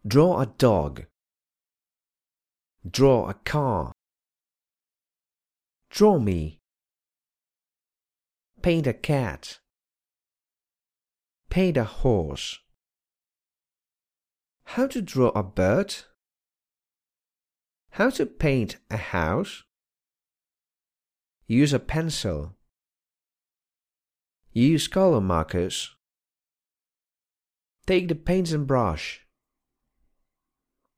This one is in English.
Draw a dog. Draw a car. Draw me. Paint a cat. Paint a horse. How to draw a bird? How to paint a house? Use a pencil. Use color markers. Take the paints and brush.